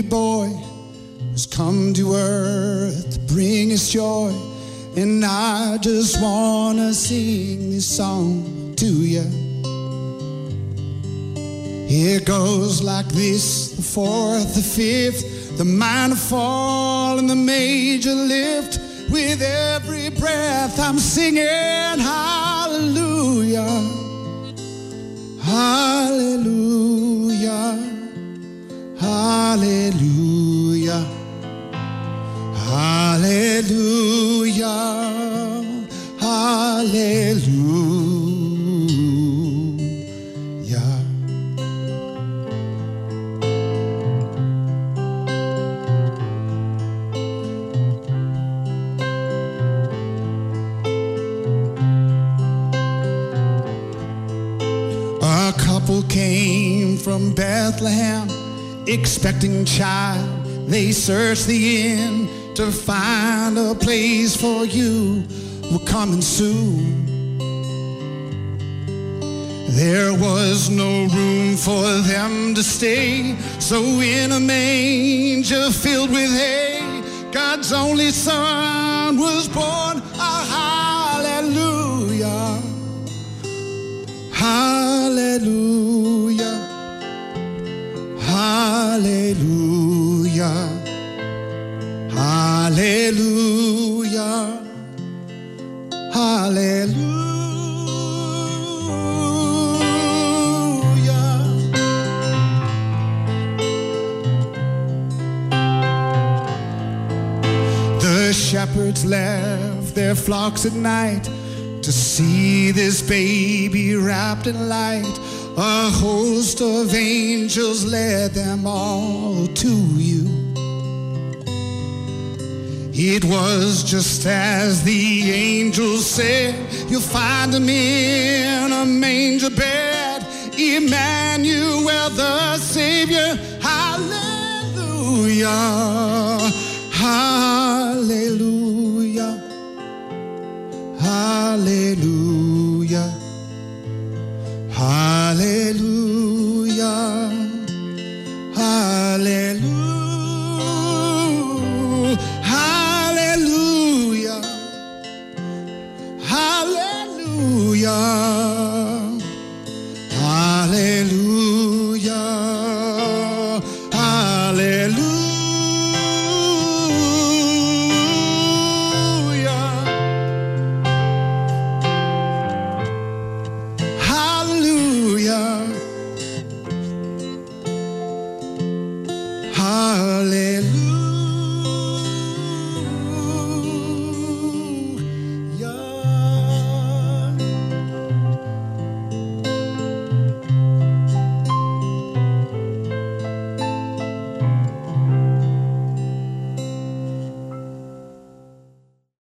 baby boy who's come to earth to bring us joy. And I just wanna sing this song to you. It goes like this: the fourth, the fifth, the minor fall and the major lift. With every breath I'm singing hallelujah, hallelujah, hallelujah, hallelujah, hallelujah. A couple came from Bethlehem, expecting a child. They searched the inn to find a place for you. We're coming soon. There was no room for them to stay, so in a manger filled with hay, God's only son was born. Hallelujah, hallelujah, hallelujah, hallelujah, hallelujah. The shepherds left their flocks at night to see this baby wrapped in light. A host of angels led them all to you. It was just as the angels said, you'll find him in a manger bed. Emmanuel, the Savior, hallelujah, hallelujah, hallelujah.